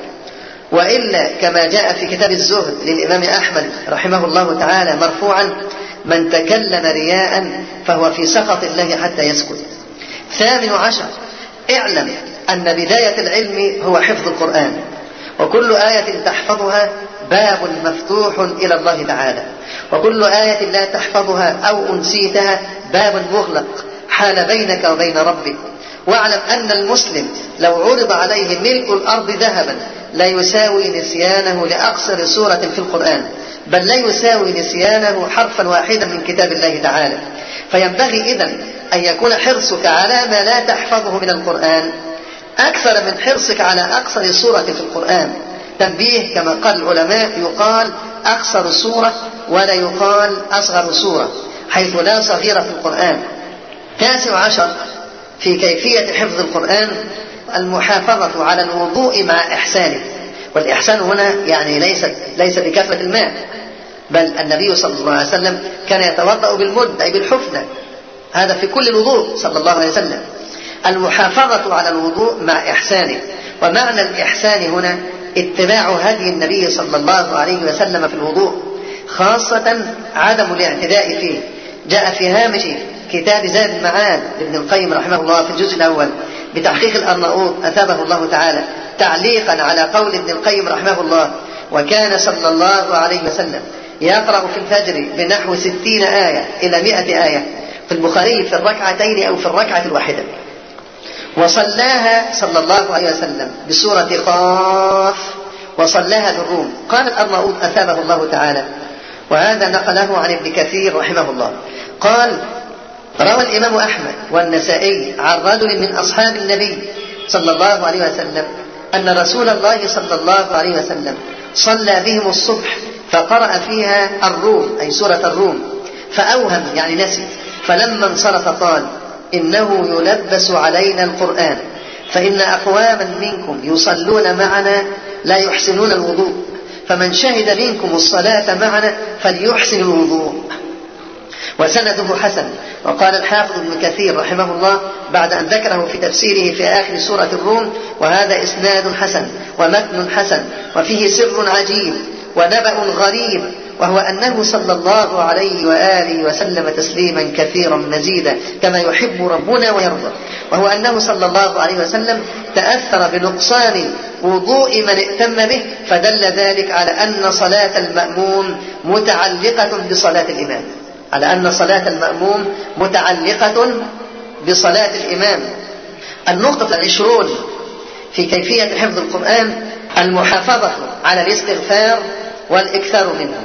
وإلا كما جاء في كتاب الزهد للإمام أحمد رحمه الله تعالى مرفوعا: من تكلم رياء فهو في سخط الله حتى يسكت. ثامن عشر: اعلم أن بداية العلم هو حفظ القرآن، وكل آية تحفظها باب مفتوح إلى الله تعالى، وكل آية لا تحفظها أو أنسيتها باب مغلق حال بينك وبين ربك. واعلم أن المسلم لو عرض عليه ملء الأرض ذهبا لا يساوي نسيانه لأقصر سورة في القرآن، بل لا يساوي نسيانه حرفا واحدا من كتاب الله تعالى. فينبغي إذن أن يكون حرصك على ما لا تحفظه من القرآن أكثر من حرصك على أقصر سورة في القرآن. تنبيه: كما قال العلماء يقال أقصر سورة ولا يقال أصغر سورة، حيث لا صغيرة في القرآن. تاسع عشر في كيفية حفظ القرآن: المحافظة على الوضوء مع إحسانه. والإحسان هنا يعني ليس ليس بكثرة الماء، بل النبي صلى الله عليه وسلم كان يتوضأ بالمد أي بالحفنة، هذا في كل الوضوء صلى الله عليه وسلم. المحافظة على الوضوء مع إحسانه. ومعنى الإحسان هنا اتباع هدي النبي صلى الله عليه وسلم في الوضوء، خاصة عدم الاعتداء فيه. جاء في هامش كتاب زاد المعاد لابن القيم رحمه الله في الجزء الأول بتحقيق الأرناؤوط أثابه الله تعالى تعليقا على قول ابن القيم رحمه الله: وكان صلى الله عليه وسلم يقرأ في الفجر بنحو ستين آية إلى مئة آية، في البخاري في الركعتين أو في الركعة الواحدة. وصلاها صلى الله عليه وسلم بسورة قاف، وصلاها بالروم. قال الأرناؤوط أثابه الله تعالى، وهذا نقله عن ابن كثير رحمه الله، قال: روى الإمام أحمد والنسائي عن رجل من أصحاب النبي صلى الله عليه وسلم أن رسول الله صلى الله عليه وسلم صلى بهم الصبح فقرأ فيها الروم أي سورة الروم، فأوهم يعني نسي، فلما انصرف قال: إنه يلبس علينا القرآن، فإن أقواما منكم يصلون معنا لا يحسنون الوضوء، فمن شهد منكم الصلاة معنا فليحسن الوضوء. وسنده حسن. وقال الحافظ ابن كثير رحمه الله بعد أن ذكره في تفسيره في آخر سورة الروم: وهذا إسناد حسن ومتن حسن وفيه سر عجيب ونبأ غريب، وهو أنه صلى الله عليه وآله وسلم تسليما كثيرا مزيدا كما يحب ربنا ويرضى، وهو أنه صلى الله عليه وسلم تأثر بنقصان وضوء من ائتم به، فدل ذلك على أن صلاة المأموم متعلقة بصلاة الإمام، على أن صلاة المأموم متعلقة بصلاة الإمام. النقطة العشرون في كيفية حفظ القرآن: المحافظة على الاستغفار والإكثار منه،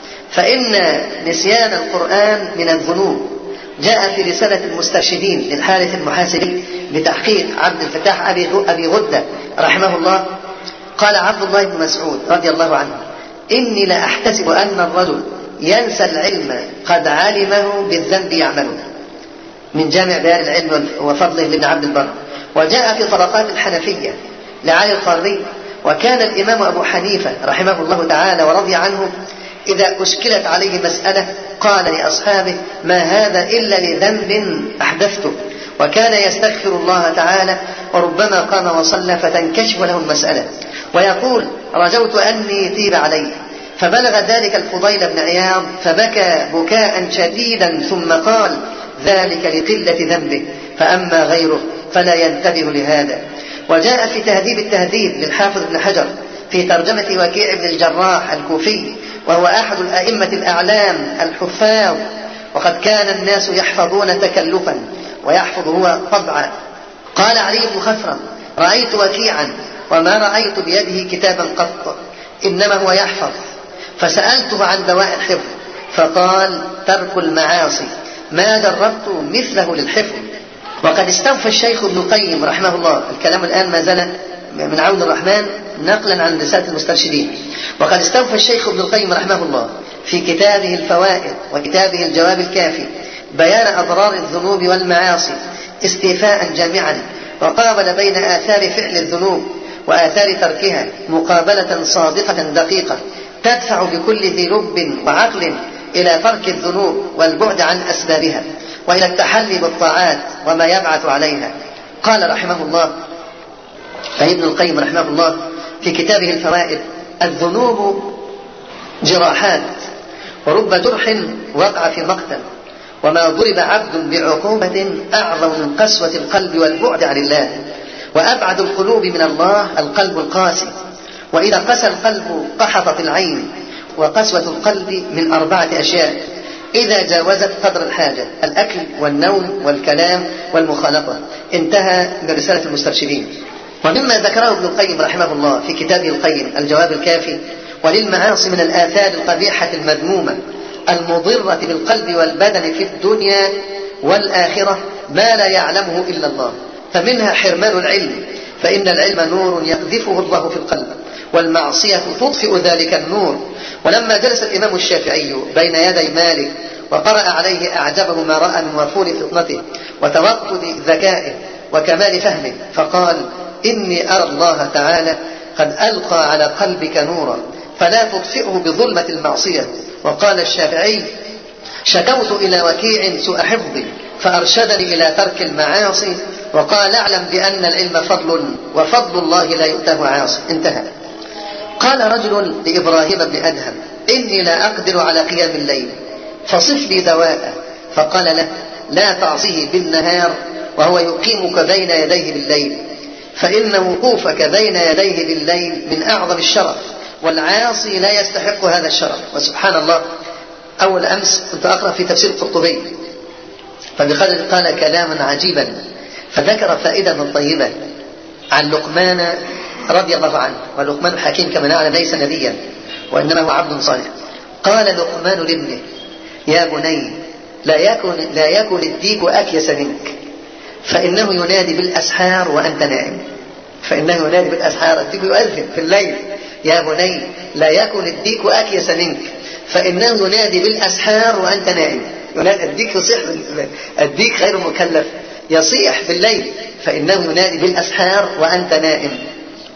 فإن نسيان القرآن من الذنوب. جاء في رسالة المسترشدين للحارث المحاسبي بتحقيق عبد الفتاح أبي غدة رحمه الله، قال عبد الله بن مسعود رضي الله عنه: إني لأحتسب أن الرجل ينسى العلم قد علمه بالذنب يعمله، من جامع بيان العلم وفضله لابن عبد البر. وجاء في طبقات الحنفية لعلي القاري: وكان الإمام أبو حنيفة رحمه الله تعالى ورضي عنه إذا أشكلت عليه مسألة قال لأصحابه: ما هذا إلا لذنب أحدثته، وكان يستغفر الله تعالى، وربما قام وصلى فتنكشف له المسألة ويقول: رجوت أني تيب علي. فبلغ ذلك الفضيل بن عياض فبكى بكاء شديدا ثم قال: ذلك لقلة ذنبه، فأما غيره فلا ينتبه لهذا. وجاء في تهذيب التهذيب للحافظ ابن حجر في ترجمة وكيع بن الجراح الكوفي، وهو أحد الأئمة الأعلام الحفاظ، وقد كان الناس يحفظون تكلفا ويحفظ هو طبعا. قال علي بن خثرم: رأيت وكيعا وما رأيت بيده كتابا قط، إنما هو يحفظ. فسألته عن دواء الحفظ فقال: ترك المعاصي، ما دربت مثله للحفظ. وقد استوفى الشيخ ابن القيم رحمه الله، الكلام الآن ما زال من عون الرحمن نقلا عن رسالة المسترشدين، وقد استوفى الشيخ ابن القيم رحمه الله في كتابه الفوائد وكتابه الجواب الكافي بيان أضرار الذنوب والمعاصي استيفاء جامعا، وقابل بين آثار فعل الذنوب وآثار تركها مقابلة صادقة دقيقة تدفع بكل ذي لب وعقل إلى ترك الذنوب والبعد عن أسبابها، وإلى التحلي بالطاعات وما يبعث عليها. قال رحمه الله أي ابن القيم رحمه الله في كتابه الفوائد: الذنوب جراحات، ورب جرح وقع في مقتل، وما ضرب عبد بعقوبة أعظم من قسوة القلب والبعد عن الله. وأبعد القلوب من الله القلب القاسي، وإذا قسى القلب قحطت العين. وقسوة القلب من أربعة أشياء إذا جاوزت قدر الحاجة: الأكل والنوم والكلام والمخالطة. انتهى برسالة المسترشدين. ومما ذكره ابن القيم رحمه الله في كتابه القيم الجواب الكافي: وللمعاصي من الآثار القبيحة المذمومة المضرة بالقلب والبدن في الدنيا والآخرة ما لا يعلمه إلا الله. فمنها حرمان العلم، فإن العلم نور يقذفه الله في القلب، والمعصية تطفئ ذلك النور. ولما جلس الإمام الشافعي بين يدي مالك وقرأ عليه أعجبه ما رأى من وفور فطنته وتوقد ذكائه وكمال فهمه، فقال: إني أرى الله تعالى قد ألقى على قلبك نورا فلا تطفئه بظلمة المعصية. وقال الشافعي: شكوت إلى وكيع سوء حفظي فأرشدني إلى ترك المعاصي، وقال: اعلم بأن العلم فضل، وفضل الله لا يؤتاه عاصي. انتهى. قال رجل لإبراهيم بن أدهم: إني لا أقدر على قيام الليل فصف لي دواء. فقال له: لا تعصيه بالنهار وهو يقيمك بين يديه بالليل، فإن وقوفك بين يديه بالليل من أعظم الشرف، والعاصي لا يستحق هذا الشرف. وسبحان الله، أول أمس كنت أقرأ في تفسير القرطبي فبقدر قال كلاما عجيبا، فذكر فائدة طيبة عن لقمان رضي الله عنه. ولقمان الحكيم كما نعلم ليس نبيا وإنما هو عبد صالح. قال لقمان لابنه: يا بني، لا يكن, لا يكن الديك أكيس منك، فإنه ينادي بالأسحار وأنت نائم. فإنه ينادي بالأسحار، الديك يؤذن في الليل. يا بني، لا يكن الديك أكيس منك، فإنه ينادي بالأسحار وأنت نائم. ينادي الديك يصيح، الديك غير مكلف يصيح في الليل، فإنه ينادي بالأسحار وأنت نائم.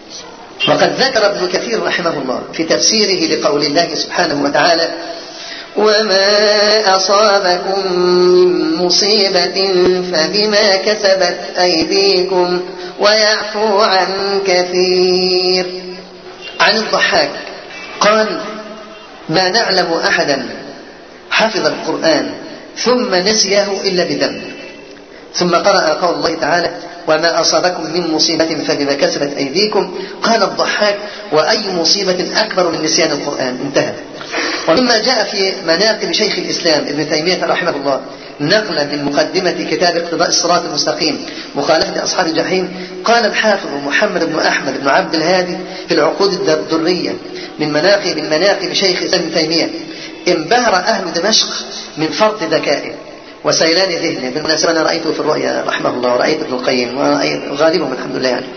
وقد ذكر ابن كثير رحمه الله في تفسيره لقول الله سبحانه وتعالى: وما أصابكم من مصيبة فبما كسبت أيديكم ويعفو عن كثير. عن الضحاك قال: ما نعلم أحدا حفظ القرآن ثم نسيه إلا بذنب. ثم قرأ قول الله تعالى: وما أصابكم من مصيبة فبما كسبت أيديكم. قال الضحاك: وأي مصيبة أكبر من نسيان القرآن؟ انتهى. ومما جاء في مناقب شيخ الإسلام ابن تيمية رحمه الله نقلا من مقدمة كتاب اقتضاء الصراط المستقيم مخالفة أصحاب الجحيم، قال الحافظ محمد بن أحمد بن عبد الهادي في العقود الدرية من مناقب من مناقب شيخ الإسلام ابن تيمية: انبهر أهل دمشق من فرط ذكائه وسيلان ذهنه. بالمناسبة أنا رأيته في الرؤيا رحمه الله، ورأيت ابن القيم، ورأيت غالبهم الحمد لله يعني.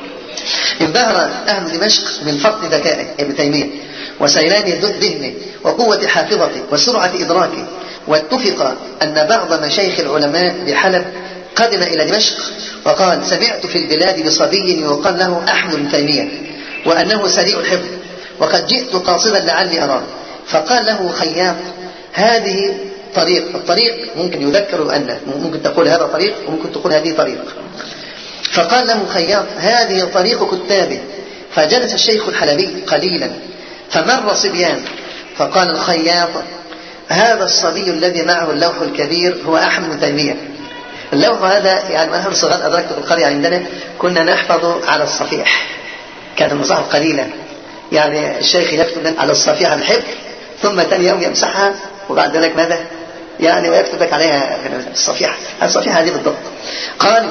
انبهر أهل دمشق من فرط ذكائه ابن تيمية وسيلان ذهنه وقوة حافظته وسرعة إدراكه، واتفق أن بعض مشايخ العلماء بحلب قدم إلى دمشق وقال: سمعت في البلاد بصبي يقال له أحمد بن تيمية وأنه سريع الحفظ، وقد جئت قاصدا لعلي أراه. فقال له خياط: هذه طريق. الطريق ممكن يذكر بأنه ممكن تقول هذا طريق وممكن تقول هذه طريق. فقال له خياط: هذه طريق كتابه. فجلس الشيخ الحلبي قليلا فمر صبيان، فقال الخياط: هذا الصبي الذي معه اللوح الكبير هو أحمد بن تيمية. اللوح هذا يعني نحن صغار أدركت في القرية عندنا كنا نحفظ على الصفيح، كانت المصاحف قليلة، يعني الشيخ يكتب على الصفيحة الحفظ ثم ثاني يوم يمسحها وبعد ذلك ماذا يعني ويكتب لك عليها الصفيحة. الصفيحة هذه بالضبط. قال: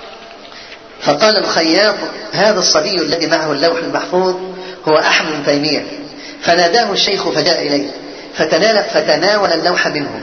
فقال الخياط: هذا الصبي الذي معه اللوح المحفوظ هو أحمد بن تيمية. فناداه الشيخ فجاء إليه فتناول اللوح منه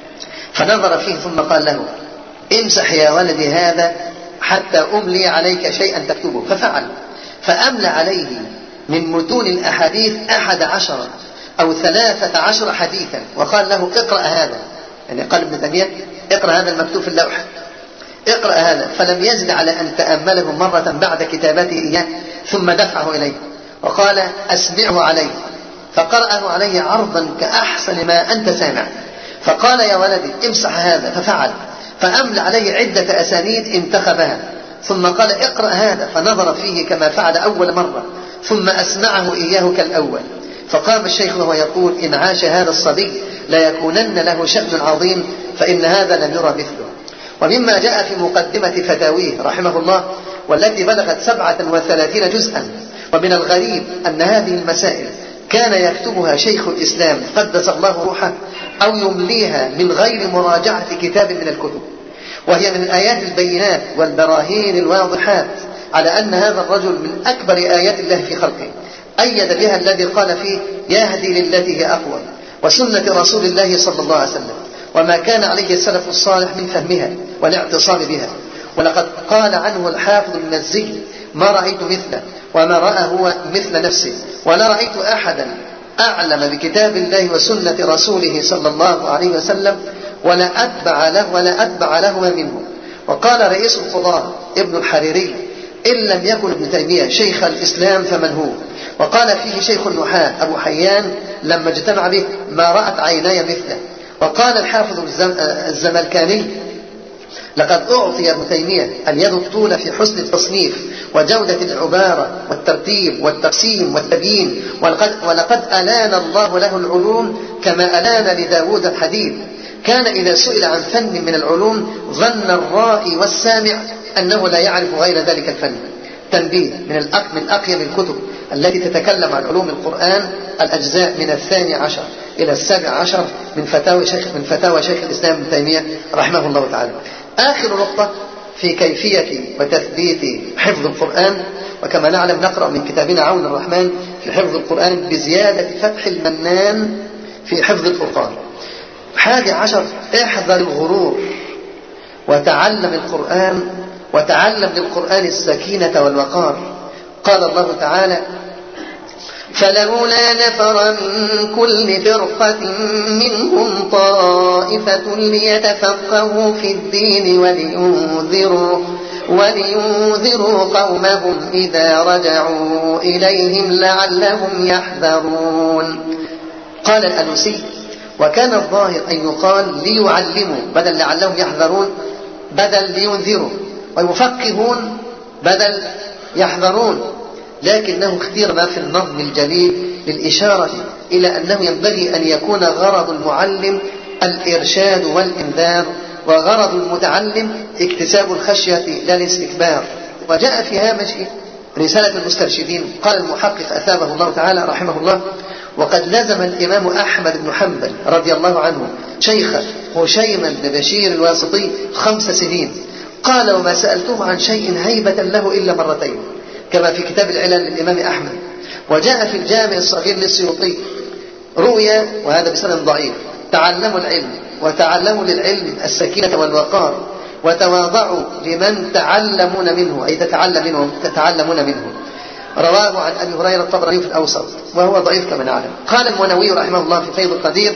فنظر فيه ثم قال له: امسح يا ولدي هذا حتى أملي عليك شيئا تكتبه. ففعل، فأملى عليه من متون الأحاديث أحد عشر أو ثلاثة عشر حديثا، وقال له: اقرأ هذا. يعني قال ابن تيمية: اقرأ هذا المكتوب في اللوح، اقرأ هذا. فلم يزد على أن تأمله مرة بعد كتابته إياه ثم دفعه إليه وقال: أسمعه عليه. فقرأه عليه عرضا كأحسن ما أنت سامع. فقال: يا ولدي امسح هذا. ففعل، فأملى عليه عدة أسانيد انتخبها ثم قال: اقرأ هذا. فنظر فيه كما فعل أول مرة ثم أسمعه إياه كالأول. فقام الشيخ وهو يقول: إن عاش هذا الصبي ليكونن له شأن عظيم، فإن هذا لم يرى مثله. ومما جاء في مقدمة فتاويه رحمه الله والتي بلغت سبعة وثلاثين جزءا. ومن الغريب أن هذه المسائل كان يكتبها شيخ الإسلام قدس الله روحه أو يمليها من غير مراجعة كتاب من الكتب، وهي من الآيات البينات والبراهين الواضحات على أن هذا الرجل من أكبر آيات الله في خلقه، أيد بها الذي قال فيه: يهدي للتي هي أقوى، وسنة رسول الله صلى الله عليه وسلم، وما كان عليه السلف الصالح من فهمها والاعتصام بها. ولقد قال عنه الحافظ المزي: ما رأيت مثله، وما رأى هو مثل نفسه، ولا رأيت أحدا أعلم بكتاب الله وسنة رسوله صلى الله عليه وسلم ولا أتبع له ولا أتبع لهما منه. وقال رئيس القضاة ابن الحريري: إن لم يكن ابن تيمية شيخ الإسلام فمن هو؟ وقال فيه شيخ النحاة أبو حيان لما اجتمع به: ما رأت عيناي مثله. وقال الحافظ الزملكاني: لقد أعطي ابن تيمية اليد الطول في حسن التصنيف وجودة العبارة والترتيب والتقسيم والتبيين، ولقد, ولقد ألان الله له العلوم كما ألان لداود الحديد. كان إذا سئل عن فن من العلوم ظن الرائي والسامع أنه لا يعرف غير ذلك الفن. تنبيه: من من أقيم الكتب التي تتكلم عن علوم القرآن الأجزاء من الثاني عشر إلى السابع عشر من فتاوى شيخ من فتاوى شيخ الإسلام ابن تيمية رحمه الله تعالى. آخر نقطة في كيفية وتثبيت حفظ القرآن، وكما نعلم نقرأ من كتابنا عون الرحمن في حفظ القرآن بزيادة فتح المنان في حفظ القرآن. حادي عشر: احذر الغرور وتعلم القرآن وتعلم للقرآن السكينة والوقار. قال الله تعالى: فلولا نفر من كل فرقة منهم طائفة ليتفقهوا في الدين ولينذروا, ولينذروا قومهم إذا رجعوا إليهم لعلهم يحذرون. قال الألوسي: وكان الظاهر أن يقال ليعلموا بدل لعلهم يحذرون بدل لينذروا، ويفقهون بدل يحذرون، لكنه اختير ما في النظم الجليل للإشارة إلى أنه ينبغي أن يكون غرض المعلم الإرشاد والإنذار، وغرض المتعلم اكتساب الخشية لا الاستكبار. وجاء في هامش رسالة المسترشدين قال المحقق أثابه الله تعالى رحمه الله: وقد لزم الإمام أحمد بن حنبل رضي الله عنه شيخ هشيم بن بشير الواسطي خمس سنين. قال: وما سألته عن شيء هيبة له إلا مرتين، كما في كتاب العلل للإمام أحمد. وجاء في الجامع الصغير للسيوطي رؤيا، وهذا بسند ضعيف: تعلموا العلم وتعلموا للعلم السكينة والوقار، وتواضعوا لمن تعلمون منه، أي تتعلم منه تتعلمون منه. رواه عن أبي هريرة الطبراني في الأوسط، وهو ضعيف كما نعلم. قال المنووي رحمه الله في فيض القدير: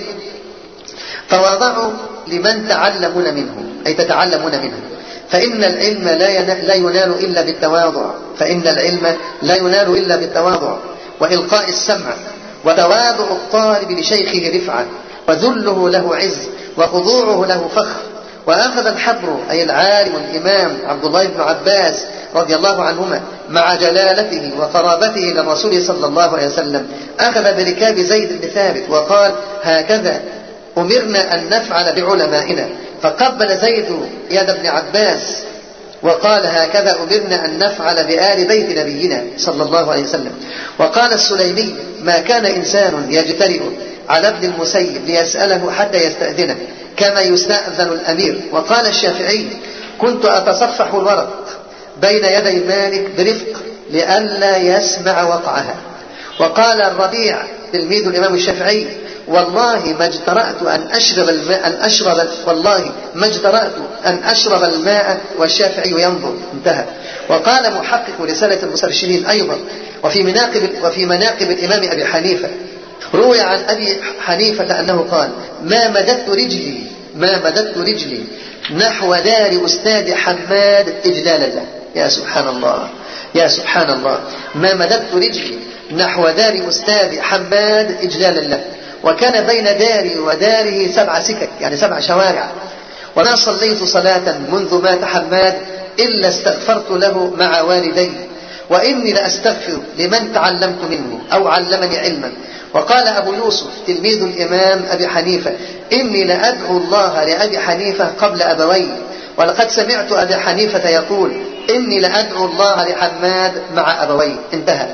تواضعوا لمن تعلمون منه، أي تتعلمون منه، فإن العلم لا ينال إلا بالتواضع، فإن العلم لا ينال إلا بالتواضع وإلقاء السمع، وتواضع الطالب لشيخه رفعة، وذله له عز، وخضوعه له فخر. وأخذ الحبر أي العالم الإمام عبد الله بن عباس رضي الله عنهما مع جلالته وقرابته للرسول صلى الله عليه وسلم، أخذ بركاب زيد بن ثابت وقال: هكذا أمرنا أن نفعل بعلمائنا. فقبل زيد يد ابن عباس وقال: هكذا أمرنا أن نفعل بآل بيت نبينا صلى الله عليه وسلم. وقال السليمي: ما كان إنسان يجترئ على ابن المسيب ليسأله حتى يستأذنه كما يستأذن الأمير. وقال الشافعي: كنت أتصفح الورق بين يدي مالك برفق لئلا يسمع وقعها. وقال الربيع تلميذ الإمام الشافعي: والله ما اجترأت أن أشرب الماء أن أشرب والله ما اجترأت أن أشرب الماء والشافعي ينظر. انتهى. وقال محقق رسالة المسترشدين أيضا: وفي مناقب وفي مناقب الإمام أبي حنيفة روي عن أبي حنيفة أنه قال: ما مددت رجلي ما مددت رجلي نحو دار أستاذ حماد إجلالا له. يا سبحان الله يا سبحان الله، ما مددت رجلي نحو دار أستاذ حماد إجلالا له. وكان بين داري وداره سبع سكك، يعني سبع شوارع. وما صليت صلاة منذ مات حماد إلا استغفرت له مع والدي، وإني لأستغفر لمن تعلمت منه أو علمني علما. وقال أبو يوسف تلميذ الإمام أبي حنيفة: إني لأدعو الله لأبي حنيفة قبل أبوي، ولقد سمعت أبي حنيفة يقول: إني لأدعو الله لحماد مع أبوي. انتهى.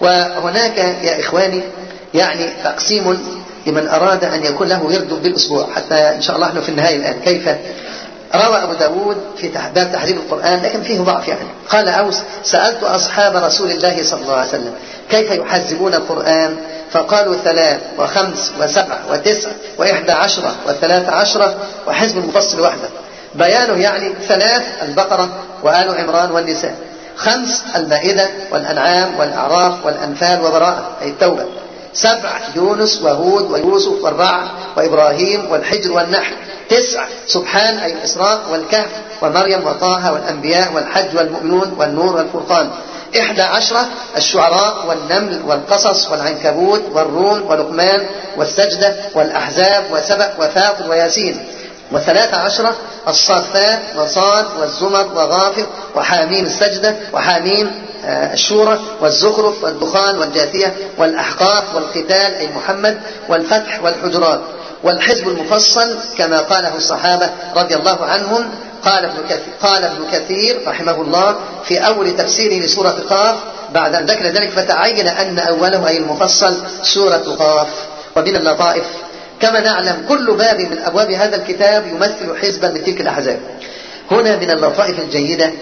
وهناك يا إخواني يعني تقسيم لمن أراد أن يكون له ورد بالأسبوع، حتى إن شاء الله نحن في النهاية الآن. كيف؟ روى أبو داود في باب تحريم القرآن، لكن فيه ضعف يعني. قال أوس: سألت أصحاب رسول الله صلى الله عليه وسلم كيف يحزبون القرآن؟ فقالوا: ثلاث وخمس وسبع وتسع وإحدى عشرة وثلاث عشرة وحزب المفصل وحده. بيانه يعني: ثلاث البقرة وآل عمران والنساء، خمس المائدة والأنعام والأعراف والأنفال وبراءة أي التوبة، سبع يونس وهود ويوسف والرعد وإبراهيم والحجر والنحل، تسع سبحان أي الإسراء والكهف ومريم وطه والأنبياء والحج والمؤمنون والنور والفرقان، إحدى عشرة الشعراء والنمل والقصص والعنكبوت والروم ولقمان والسجدة والأحزاب وسبأ وفاطر وياسين، وثلاث عشرة الصافات وصاد والزمر وغافر وحاميم السجدة وحاميم الشورى والزخرف والدخان والجاثية والأحقاف والقتال أي محمد والفتح والحجرات. والحزب المفصل كما قاله الصحابة رضي الله عنهم. قال ابن كثير, قال ابن كثير رحمه الله في أول تفسيره لسورة قاف بعد أن ذكر ذلك: فتعين أن أوله أي المفصل سورة قاف. ومن اللطائف كما نعلم كل باب من أبواب هذا الكتاب يمثل حزبا من تلك الأحزاب. هنا من اللطائف الجيدة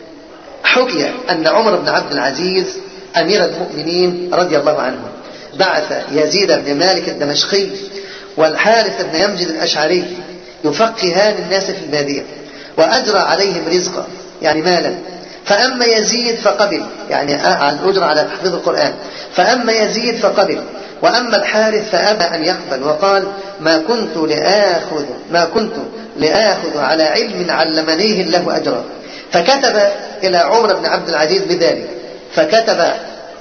حكي أن عمر بن عبد العزيز أمير المؤمنين رضي الله عنه بعث يزيد بن مالك الدمشقي والحارث بن يمجد الأشعري يفقهان الناس في البادية، وأجرى عليهم رزقا يعني مالا. فأما يزيد فقبل، يعني عن أجر على تحفيظ القرآن. فأما يزيد فقبل، وأما الحارث فأبى أن يقبل وقال: ما كنت لآخذ ما كنت لآخذ على علم علمنيه الله أجرا. فكتب إلى عمر بن عبد العزيز بذلك، فكتب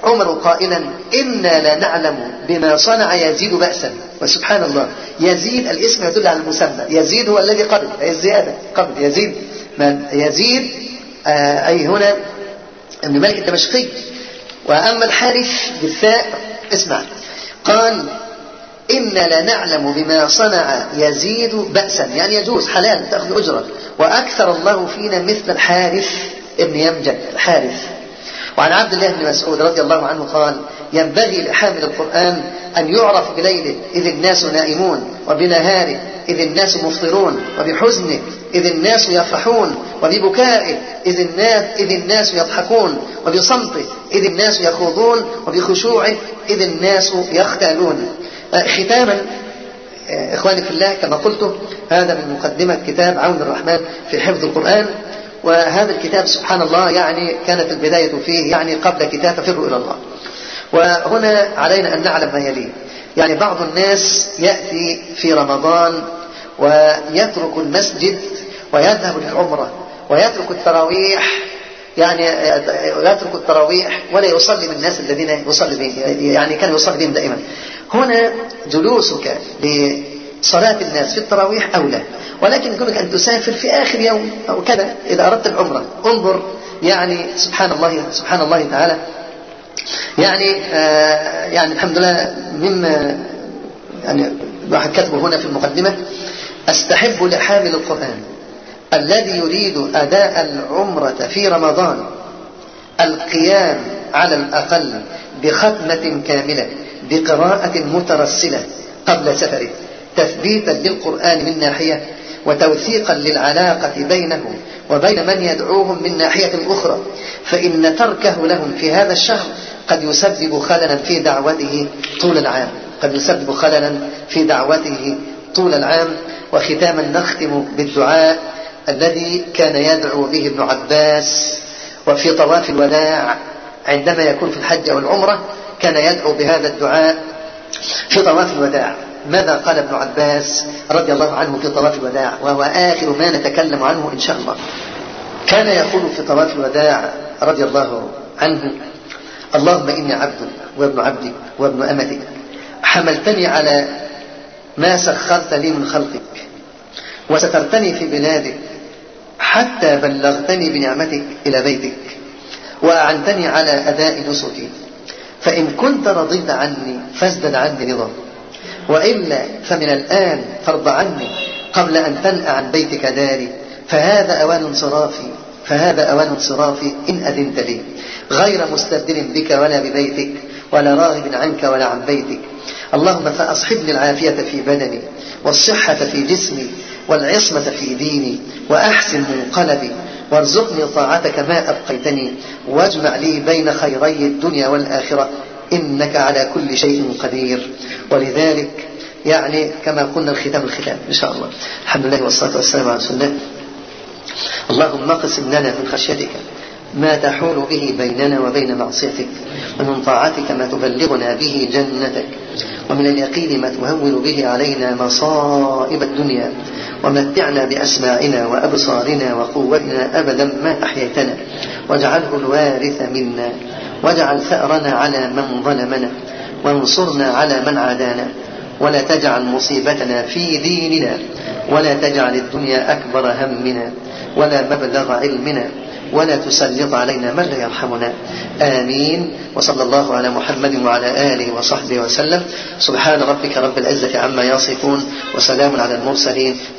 عمر قائلا إنا لا نعلم بما صنع يزيد بأسا. وسبحان الله، يزيد الاسم يدل على المسمى، يزيد هو الذي قبل، أي الزيادة قبل يزيد من يزيد آه أي هنا ابن مالك الدمشقي. وأما الحارث بالثاء اسمع، قال إنا لا نعلم بما صنع يزيد بأسا، يعني يجوز حلال تأخذ أجرة، وأكثر الله فينا مثل الحارث ابن يمجد الحارث. وعن عبد الله بن مسعود رضي الله عنه قال ينبغي لحامل القرآن أن يعرف بليله إذ الناس نائمون، وبنهاره إذ الناس مفطرون، وبحزنه إذ الناس يفرحون، وببكائه إذ الناس, إذ الناس يضحكون، وبصمته إذ الناس يخوضون، وبخشوعه إذ الناس يختالون. ختاما إخواني في الله، كما قلت هذا من مقدمة كتاب عون الرحمن في حفظ القرآن. وهذا الكتاب سبحان الله يعني كانت البداية فيه يعني قبل كتاب ففروا إلى الله. وهنا علينا أن نعلم ما يليه. يعني بعض الناس يأتي في رمضان ويترك المسجد ويذهب للعمرة ويترك التراويح، يعني يترك التراويح ولا يصلي بالناس الذين يصلي بهم، يعني كان يصلي بهم دائما. هنا جلوسك لصلاة الناس في التراويح أولى، ولكن يمكنك أن تسافر في آخر يوم أو كذا إذا أردت العمرة. انظر يعني سبحان الله سبحان الله تعالى، يعني آه يعني الحمد لله مما يعني واحد كتبه هنا في المقدمة: أستحب لحامل القرآن الذي يريد أداء العمرة في رمضان القيام على الأقل بختمة كاملة بقراءة مترسلة قبل سفره، تثبيتا للقرآن من ناحية، وتوثيقا للعلاقة بينه وبين من يدعوهم من ناحية أخرى، فإن تركه لهم في هذا الشهر قد يسبب خللا في دعوته طول العام قد يسبب خللا في دعوته طول العام. وختاما نختم بالدعاء الذي كان يدعو به ابن عباس وفي طواف الوداع عندما يكون في الحج أو العمرة، كان يدعو بهذا الدعاء في طواف الوداع. ماذا قال ابن عباس رضي الله عنه في طواف الوداع، وهو آخر ما نتكلم عنه إن شاء الله؟ كان يقول في طواف الوداع رضي الله عنه: اللهم إني عبدك وابن عبدك وابن أمتك، حملتني على ما سخرت لي من خلقك، وسترتني في بلادك حتى بلغتني بنعمتك إلى بيتك، وأعنتني على أداء نسكي، فإن كنت رضيت عني فازدد عني رضا، وإلا فمن الآن فارض عني قبل أن تنأى عن بيتك داري، فهذا أوان انصرافي فهذا أوان انصرافي إن أذنت لي، غير مستبدل بك ولا ببيتك، ولا راغب عنك ولا عن بيتك. اللهم فأصحبني العافية في بدني، والصحة في جسمي، والعصمة في ديني، وأحسن منقلبي، وارزقني طاعتك ما أبقيتني، واجمع لي بين خيري الدنيا والآخرة، إنك على كل شيء قدير. ولذلك يعني كما قلنا الختام الختام إن شاء الله. الحمد لله والصلاة والسلام على رسول الله. اللهم اقسم لنا من خشيتك ما تحول به بيننا وبين معصيتك، ومن طاعتك ما تبلغنا به جنتك، ومن اليقين ما تهون به علينا مصائب الدنيا، ومتعنا بأسماعنا وأبصارنا وقوتنا أبدا ما أحييتنا، واجعله الوارث منا، واجعل ثأرنا على من ظلمنا، وانصرنا على من عادانا، ولا تجعل مصيبتنا في ديننا، ولا تجعل الدنيا أكبر همنا ولا مبلغ علمنا، ولا تسلط علينا من لا يرحمنا. آمين. وصلى الله على محمد وعلى آله وصحبه وسلم. سبحان ربك رب العزة عما يصفون، وسلام على المرسلين،